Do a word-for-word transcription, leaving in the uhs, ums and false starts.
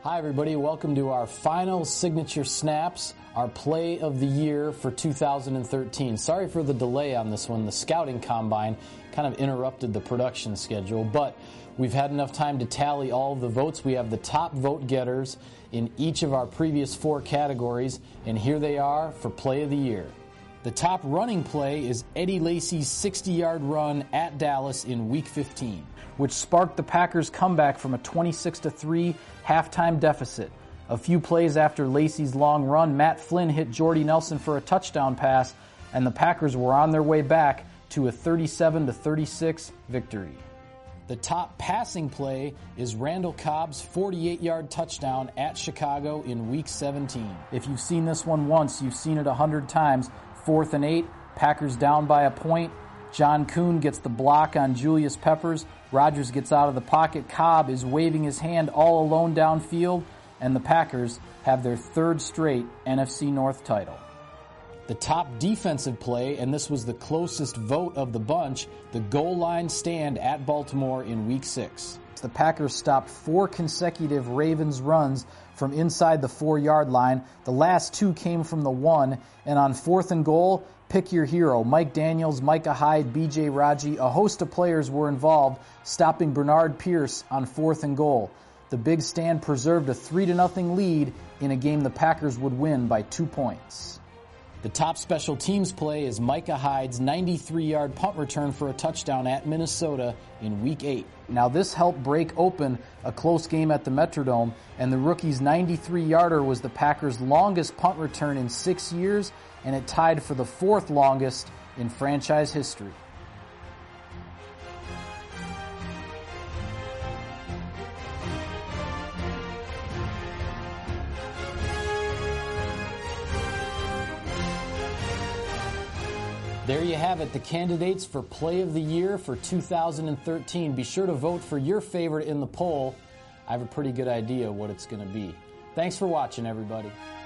Hi everybody, welcome to our final Signature Snaps, our play of the year for two thousand thirteen. Sorry for the delay on this one. The scouting combine kind of interrupted the production schedule, but we've had enough time to tally all the votes. We have the top vote getters in each of our previous four categories, and here they are for play of the year. The top running play is Eddie Lacy's sixty-yard run at Dallas in Week fifteen, which sparked the Packers' comeback from a twenty-six to three halftime deficit. A few plays after Lacy's long run, Matt Flynn hit Jordy Nelson for a touchdown pass, and the Packers were on their way back to a thirty-seven to thirty-six victory. The top passing play is Randall Cobb's forty-eight-yard touchdown at Chicago in Week seventeen. If you've seen this one once, you've seen it a hundred times. Fourth and eight, Packers down by a point. John Kuhn gets the block on Julius Peppers. Rodgers gets out of the pocket. Cobb is waving his hand all alone downfield, and the Packers have their third straight N F C North title. The top defensive play, and this was the closest vote of the bunch, the goal line stand at Baltimore in Week six. The Packers stopped four consecutive Ravens runs from inside the four-yard line. The last two came from the one, and on fourth and goal, pick your hero. Mike Daniels, Micah Hyde, B J Raji, a host of players were involved, stopping Bernard Pierce on fourth and goal. The big stand preserved a three to nothing lead in a game the Packers would win by two points. The top special teams play is Micah Hyde's ninety-three-yard punt return for a touchdown at Minnesota in Week eight. Now this helped break open a close game at the Metrodome, and the rookie's ninety-three-yarder was the Packers' longest punt return in six years, and it tied for the fourth longest in franchise history. There you have it, the candidates for Play of the Year for two thousand thirteen. Be sure to vote for your favorite in the poll. I have a pretty good idea what it's going to be. Thanks for watching, everybody.